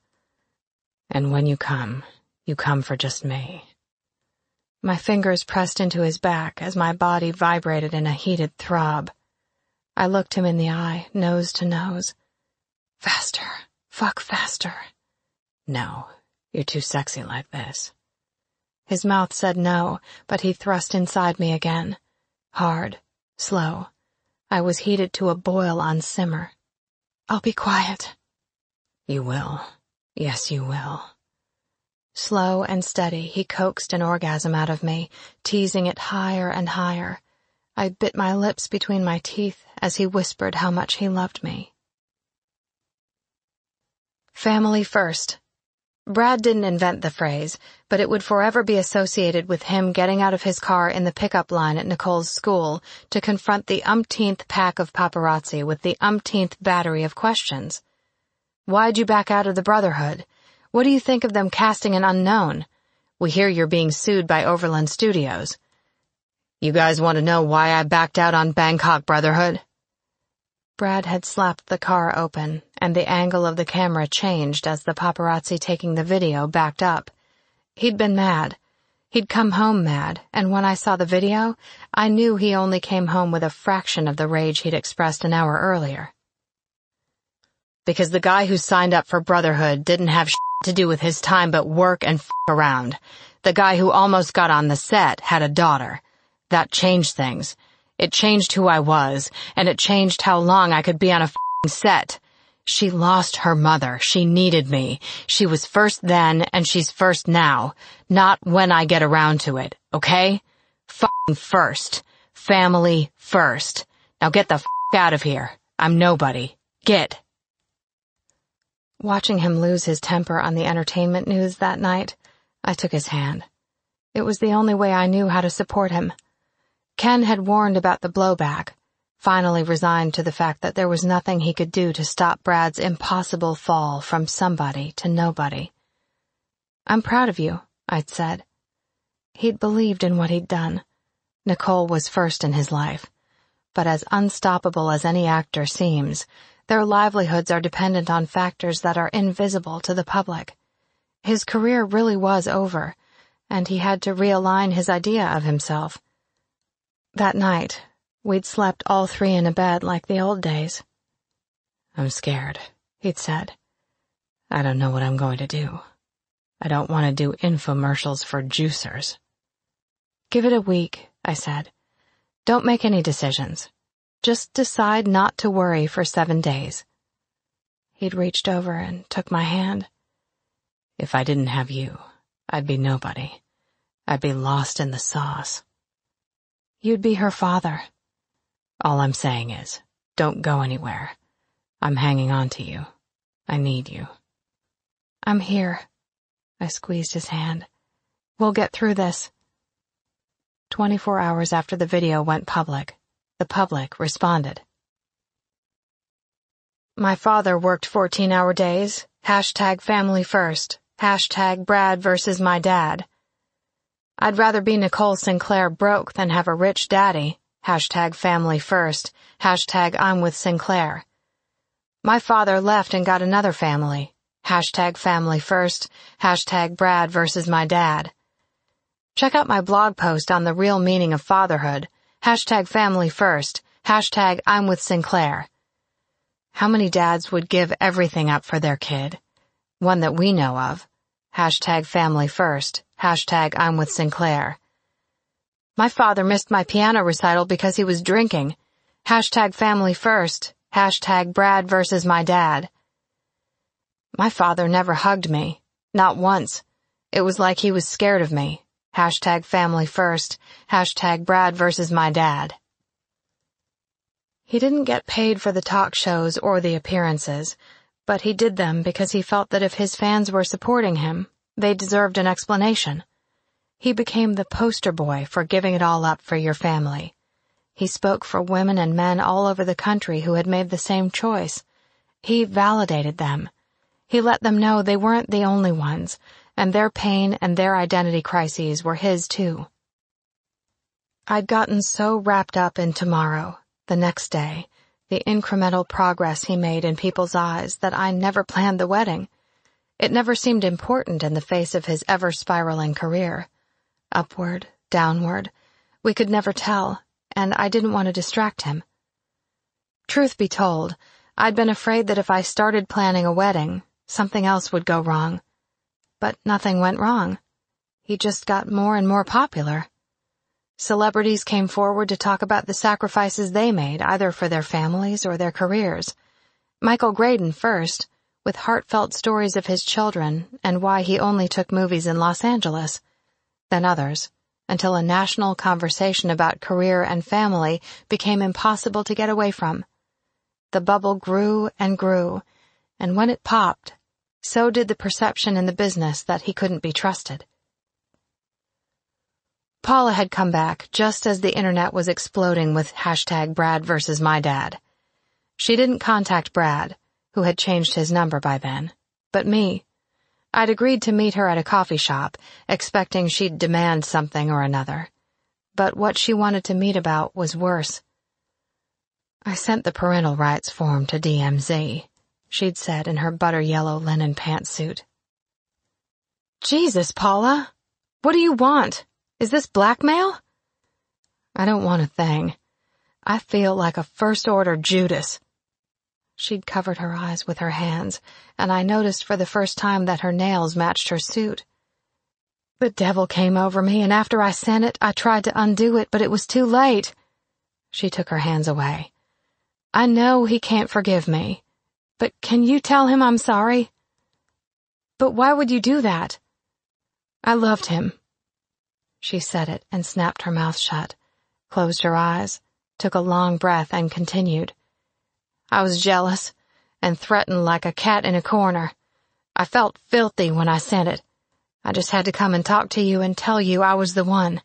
A: "And when you come for just me." My fingers pressed into his back as my body vibrated in a heated throb. I looked him in the eye, nose to nose. "Faster, fuck faster." "No, you're too sexy like this." His mouth said no, but he thrust inside me again. Hard, slow. I was heated to a boil on simmer. "I'll be quiet." "You will. Yes, you will." Slow and steady, he coaxed an orgasm out of me, teasing it higher and higher. I bit my lips between my teeth as he whispered how much he loved me. Family first. Brad didn't invent the phrase, but it would forever be associated with him getting out of his car in the pickup line at Nicole's school to confront the umpteenth pack of paparazzi with the umpteenth battery of questions. "Why'd you back out of the Brotherhood? What do you think of them casting an unknown? We hear you're being sued by Overland Studios. You guys want to know why I backed out on Bangkok Brotherhood?" Brad had slapped the car open, and the angle of the camera changed as the paparazzi taking the video backed up. He'd been mad. He'd come home mad, and when I saw the video, I knew he only came home with a fraction of the rage he'd expressed an hour earlier. "Because the guy who signed up for Brotherhood didn't have to do with his time but work and around. The guy who almost got on the set had a daughter. That changed things. It changed who I was, and it changed how long I could be on a set. She lost her mother. She needed me. She was first then, and she's first now. Not when I get around to it, okay? First. Family first. Now get the out of here. I'm nobody. Get." Watching him lose his temper on the entertainment news that night, I took his hand. It was the only way I knew how to support him. Ken had warned about the blowback, finally resigned to the fact that there was nothing he could do to stop Brad's impossible fall from somebody to nobody. "I'm proud of you," I'd said. He'd believed in what he'd done. Nicole was first in his life. But as unstoppable as any actor seems, their livelihoods are dependent on factors that are invisible to the public. His career really was over, and he had to realign his idea of himself. That night, we'd slept all three in a bed like the old days. "I'm scared," he'd said. "I don't know what I'm going to do. I don't want to do infomercials for juicers." "Give it a week," I said. "Don't make any decisions. Just decide not to worry for 7 days." He'd reached over and took my hand. "If I didn't have you, I'd be nobody. I'd be lost in the sauce." "You'd be her father." "All I'm saying is, don't go anywhere. I'm hanging on to you. I need you." "I'm here." I squeezed his hand. We'll get through this. 24 hours after the video went public, the public responded. My father worked 14-hour days. #family first. #Brad versus my dad. I'd rather be Nicole Sinclair broke than have a rich daddy. #family first. #I'm with Sinclair. My father left and got another family. #family first. #Brad versus my dad. Check out my blog post on the real meaning of fatherhood. #family first. #I'm with Sinclair. How many dads would give everything up for their kid? One that we know of. #family first. #I'm with Sinclair. My father missed my piano recital because he was drinking. #family first. #Brad versus my dad. My father never hugged me. Not once. It was like he was scared of me. #family first. #Brad versus my dad. He didn't get paid for the talk shows or the appearances, but he did them because he felt that if his fans were supporting him, they deserved an explanation. He became the poster boy for giving it all up for your family. He spoke for women and men all over the country who had made the same choice. He validated them. He let them know they weren't the only ones, and their pain and their identity crises were his too. I'd gotten so wrapped up in tomorrow, the next day, the incremental progress he made in people's eyes, that I never planned the wedding. It never seemed important in the face of his ever-spiraling career. Upward, downward, we could never tell, and I didn't want to distract him. Truth be told, I'd been afraid that if I started planning a wedding, something else would go wrong. But nothing went wrong. He just got more and more popular. Celebrities came forward to talk about the sacrifices they made, either for their families or their careers. Michael Graydon first, with heartfelt stories of his children and why he only took movies in Los Angeles. Then others, until a national conversation about career and family became impossible to get away from. The bubble grew and grew, and when it popped, so did the perception in the business that he couldn't be trusted. Paula had come back just as the internet was exploding with #Brad versus my dad. She didn't contact Brad, who had changed his number by then, but me. I'd agreed to meet her at a coffee shop, expecting she'd demand something or another. But what she wanted to meet about was worse. I sent the parental rights form to DMZ, she'd said in her butter-yellow linen pantsuit. Jesus, Paula! What do you want? Is this blackmail? I don't want a thing. I feel like a first-order Judas. She'd covered her eyes with her hands, and I noticed for the first time that her nails matched her suit. The devil came over me, and after I sent it, I tried to undo it, but it was too late. She took her hands away. I know he can't forgive me, but can you tell him I'm sorry? But why would you do that? I loved him. She said it and snapped her mouth shut, closed her eyes, took a long breath, and continued. I was jealous and threatened like a cat in a corner. I felt filthy when I sent it. I just had to come and talk to you and tell you I was the one.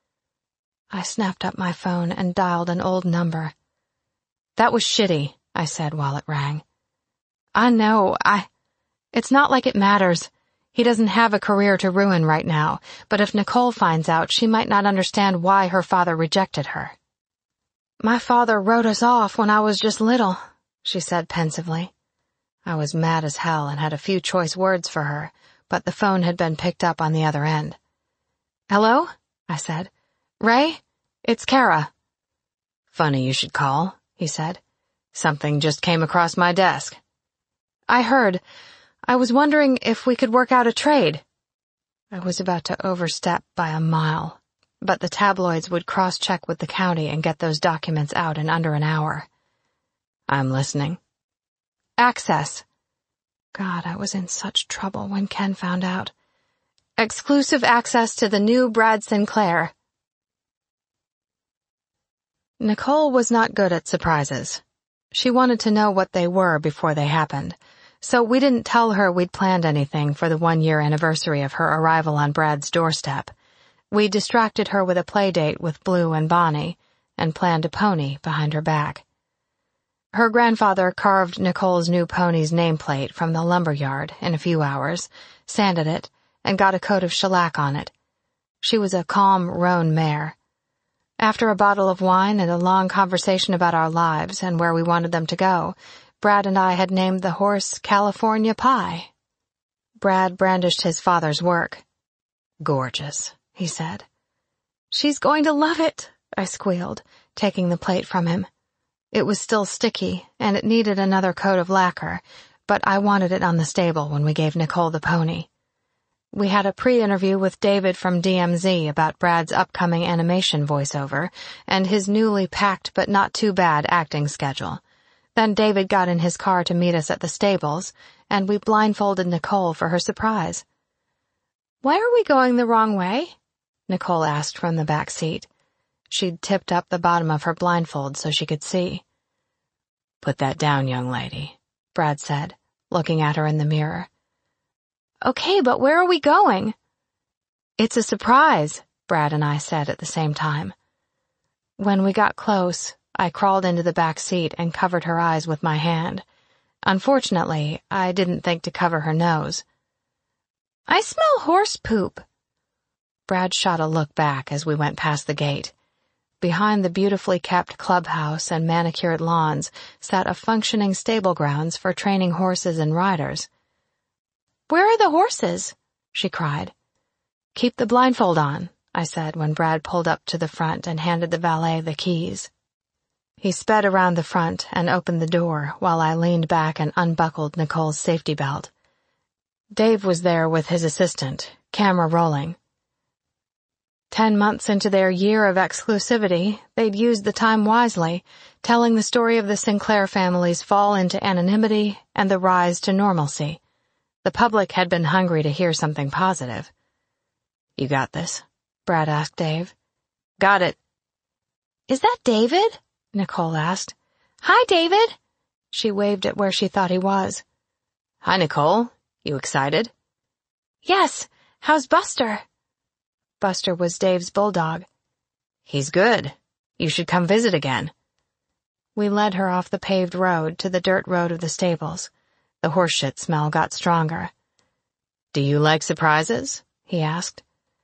A: I snapped up my phone and dialed an old number. That was shitty, I said while it rang. I know, it's not like it matters. He doesn't have a career to ruin right now, but if Nicole finds out, she might not understand why her father rejected her. My father wrote us off when I was just little, she said pensively. I was mad as hell and had a few choice words for her, but the phone had been picked up on the other end. Hello? I said. Ray? It's Kara. Funny you should call, he said. Something just came across my desk. I heard. I was wondering if we could work out a trade. I was about to overstep by a mile, but the tabloids would cross-check with the county and get those documents out in under an hour. I'm listening. Access. God, I was in such trouble when Ken found out. Exclusive access to the new Brad Sinclair. Nicole was not good at surprises. She wanted to know what they were before they happened, So we didn't tell her we'd planned anything for the 1-year anniversary of her arrival on Brad's doorstep. We distracted her with a play date with Blue and Bonnie, and planned a pony behind her back. Her grandfather carved Nicole's new pony's nameplate from the lumber yard in a few hours, sanded it, and got a coat of shellac on it. She was a calm roan mare. After a bottle of wine and a long conversation about our lives and where we wanted them to go, Brad and I had named the horse California Pie. Brad brandished his father's work. "Gorgeous," he said. "She's going to love it," I squealed, taking the plate from him. It was still sticky, and it needed another coat of lacquer, but I wanted it on the stable when we gave Nicole the pony. We had a pre-interview with David from DMZ about Brad's upcoming animation voiceover and his newly packed but not too bad acting schedule. Then David got in his car to meet us at the stables, and we blindfolded Nicole for her surprise. "Why are we going the wrong way?" Nicole asked from the back seat. She'd tipped up the bottom of her blindfold so she could see. "Put that down, young lady," Brad said, looking at her in the mirror. "Okay, but where are we going?" "It's a surprise," Brad and I said at the same time. When we got close, I crawled into the back seat and covered her eyes with my hand. Unfortunately, I didn't think to cover her nose. "I smell horse poop." Brad shot a look back as we went past the gate. Behind the beautifully kept clubhouse and manicured lawns sat a functioning stable grounds for training horses and riders. "Where are the horses?" she cried. "Keep the blindfold on," I said when Brad pulled up to the front and handed the valet the keys. He sped around the front and opened the door while I leaned back and unbuckled Nicole's safety belt. Dave was there with his assistant, camera rolling. 10 months into their year of exclusivity, they'd used the time wisely, telling the story of the Sinclair family's fall into anonymity and the rise to normalcy. The public had been hungry to hear something positive. "You got this?" Brad asked Dave. "Got it." "Is that David?" Nicole asked. "Hi, David." She waved at where she thought he was. "Hi, Nicole. You excited?" "Yes. How's Buster?" Buster was Dave's bulldog. "He's good. You should come visit again." We led her off the paved road to the dirt road of the stables. The horseshit smell got stronger. "Do you like surprises?" he asked.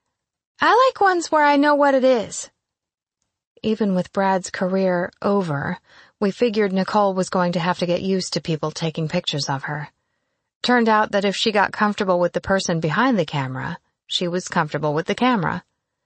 A: "I like ones where I know what it is." Even with Brad's career over, we figured Nicole was going to have to get used to people taking pictures of her. Turned out that if she got comfortable with the person behind the camera, she was comfortable with the camera.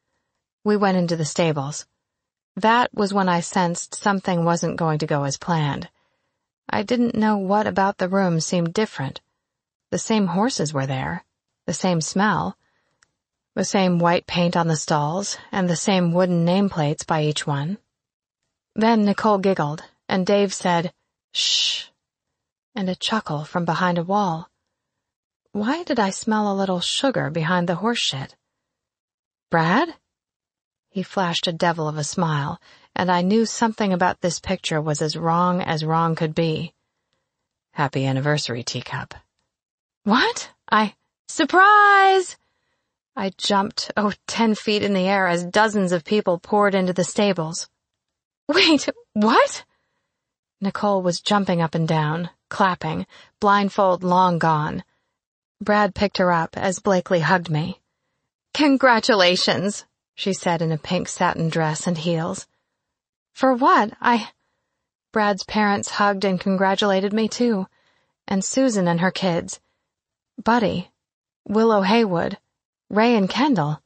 A: We went into the stables. That was when I sensed something wasn't going to go as planned. I didn't know what about the room seemed different. The same horses were there, the same smell, the same white paint on the stalls, and the same wooden nameplates by each one. Then Nicole giggled, and Dave said, "Shh," and a chuckle from behind a wall. Why did I smell a little sugar behind the horseshit? "Brad?" He flashed a devil of a smile, and I knew something about this picture was as wrong could be. "Happy anniversary, Teacup." "What?" Surprise! I jumped, 10 feet in the air as dozens of people poured into the stables. "Wait, what?" Nicole was jumping up and down, clapping, blindfold long gone. Brad picked her up as Blakely hugged me. "Congratulations," she said in a pink satin dress and heels. "For what? Brad's parents hugged and congratulated me too, and Susan and her kids. Buddy, Willow Haywood, Ray and Kendall.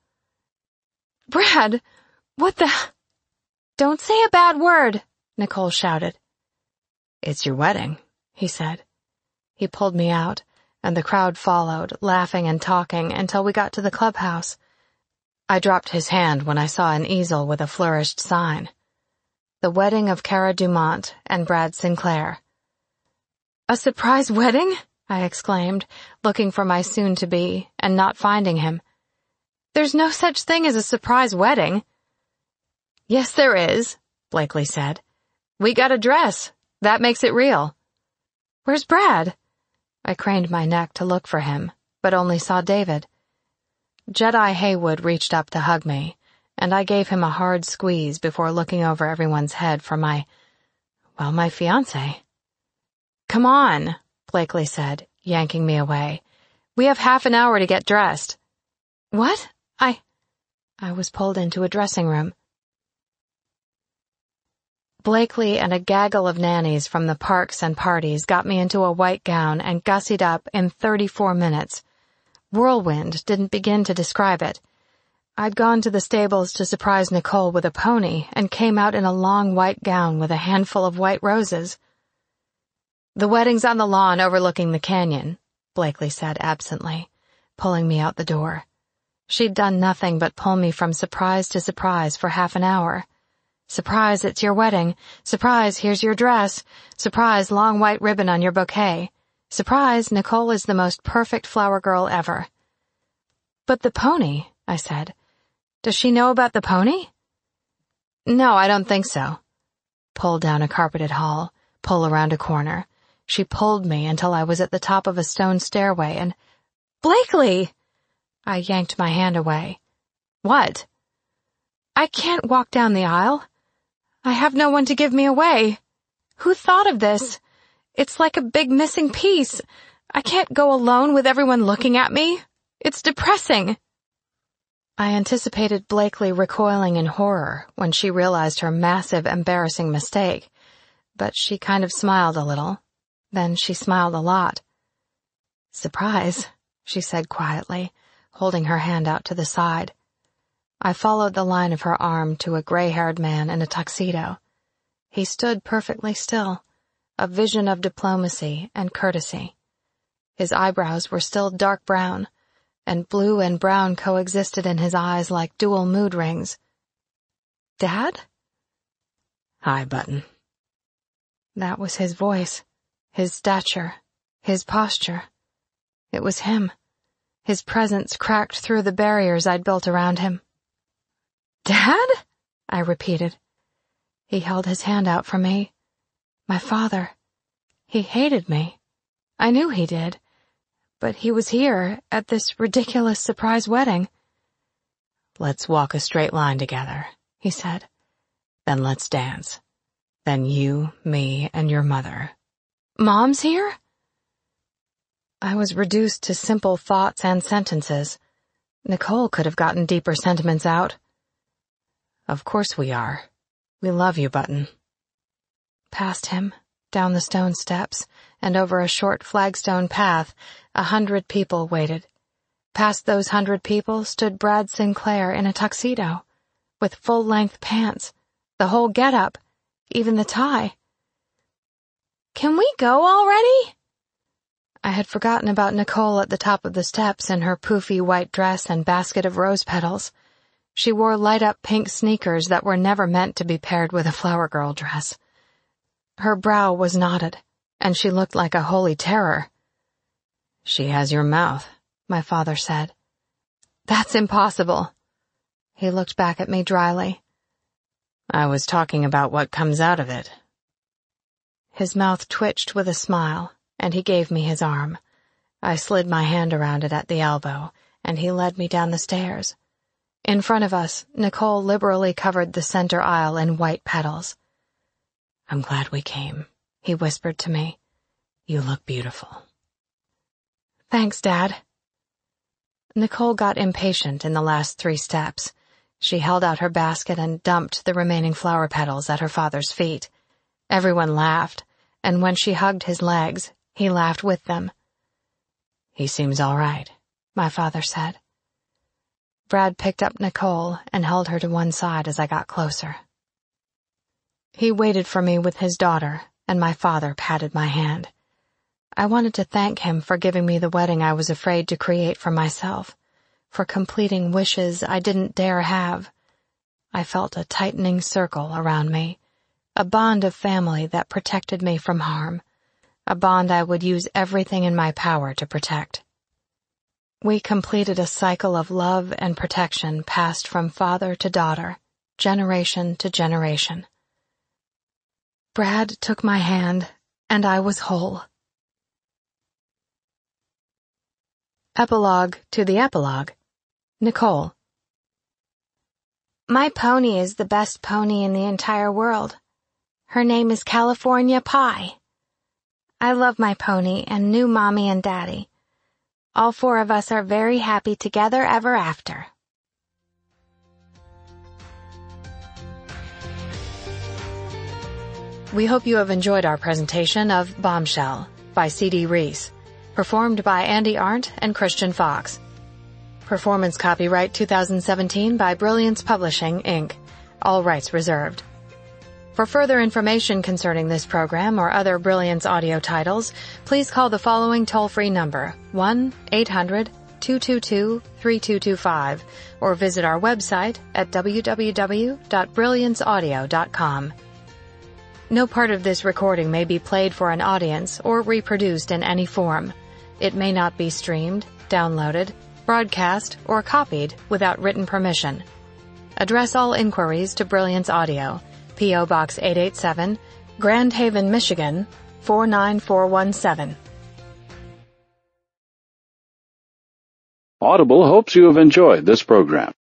A: "Brad, what the—" "Don't say a bad word," Nicole shouted. "It's your wedding," he said. He pulled me out, and the crowd followed, laughing and talking until we got to the clubhouse. I dropped his hand when I saw an easel with a flourished sign. The wedding of Cara Dumont and Brad Sinclair. "A surprise wedding?" I exclaimed, looking for my soon-to-be and not finding him. "There's no such thing as a surprise wedding." "Yes, there is," Blakely said. "We got a dress. That makes it real." "Where's Brad?" I craned my neck to look for him, but only saw David. Jedi Haywood reached up to hug me, and I gave him a hard squeeze before looking over everyone's head for my fiancé. "Come on," Blakely said, yanking me away. "We have half an hour to get dressed." "What? I was pulled into a dressing room. Blakely and a gaggle of nannies from the parks and parties got me into a white gown and gussied up in 34 minutes. Whirlwind didn't begin to describe it. I'd gone to the stables to surprise Nicole with a pony and came out in a long white gown with a handful of white roses. "The wedding's on the lawn overlooking the canyon," Blakely said absently, pulling me out the door. She'd done nothing but pull me from surprise to surprise for half an hour. "Surprise, it's your wedding. Surprise, here's your dress. Surprise, long white ribbon on your bouquet. Surprise, Nicole is the most perfect flower girl ever." "But the pony," I said. "Does she know about the pony?" "No, I don't think so." Pull down a carpeted hall, pull around a corner. She pulled me until I was at the top of a stone stairway and... "Blakely!" I yanked my hand away. "What?" "I can't walk down the aisle. I have no one to give me away. Who thought of this? It's like a big missing piece. I can't go alone with everyone looking at me. It's depressing." I anticipated Blakely recoiling in horror when she realized her massive, embarrassing mistake, but she kind of smiled a little. Then she smiled a lot. "Surprise," she said quietly, holding her hand out to the side. I followed the line of her arm to a gray-haired man in a tuxedo. He stood perfectly still, a vision of diplomacy and courtesy. His eyebrows were still dark brown, and blue and brown coexisted in his eyes like dual mood rings. "Dad?" "Hi, Button." That was his voice, his stature, his posture. It was him. His presence cracked through the barriers I'd built around him. "Dad?" I repeated. He held his hand out for me. My father. He hated me. I knew he did. But he was here, at this ridiculous surprise wedding. "Let's walk a straight line together," he said. "Then let's dance. Then you, me, and your mother." "Mom's here?" I was reduced to simple thoughts and sentences. Nicole could have gotten deeper sentiments out. "Of course we are. We love you, Button." Past him, down the stone steps, and over a short flagstone path, 100 people waited. Past those 100 people stood Brad Sinclair in a tuxedo, with full-length pants, the whole get-up, even the tie. "Can we go already?" I had forgotten about Nicole at the top of the steps in her poofy white dress and basket of rose petals. She wore light-up pink sneakers that were never meant to be paired with a flower girl dress. Her brow was knotted, and she looked like a holy terror. "She has your mouth," my father said. "That's impossible." He looked back at me dryly. "I was talking about what comes out of it." His mouth twitched with a smile, and he gave me his arm. I slid my hand around it at the elbow, and he led me down the stairs. In front of us, Nicole liberally covered the center aisle in white petals. "I'm glad we came," he whispered to me. "You look beautiful." "Thanks, Dad." Nicole got impatient in the last 3 steps. She held out her basket and dumped the remaining flower petals at her father's feet. Everyone laughed, and when she hugged his legs, he laughed with them. "He seems all right," my father said. Brad picked up Nicole and held her to one side as I got closer. He waited for me with his daughter, and my father patted my hand. I wanted to thank him for giving me the wedding I was afraid to create for myself, for completing wishes I didn't dare have. I felt a tightening circle around me, a bond of family that protected me from harm, a bond I would use everything in my power to protect. We completed a cycle of love and protection passed from father to daughter, generation to generation. Brad took my hand, and I was whole. Epilogue to the Epilogue. Nicole.
C: My pony is the best pony in the entire world. Her name is California Pie. I love my pony and new Mommy and Daddy. All four of us are very happy together ever after.
A: We hope you have enjoyed our presentation of Bombshell by C.D. Reese, performed by Andy Arndt and Christian Fox. Performance copyright 2017 by Brilliance Publishing, Inc. All rights reserved. For further information concerning this program or other Brilliance audio titles, please call the following toll-free number, 1-800-222-3225, or visit our website at www.brillianceaudio.com. No part of this recording may be played for an audience or reproduced in any form. It may not be streamed, downloaded, broadcast, or copied without written permission. Address all inquiries to Brilliance Audio, P.O. Box 887, Grand Haven, Michigan, 49417.
D: Audible hopes you have enjoyed this program.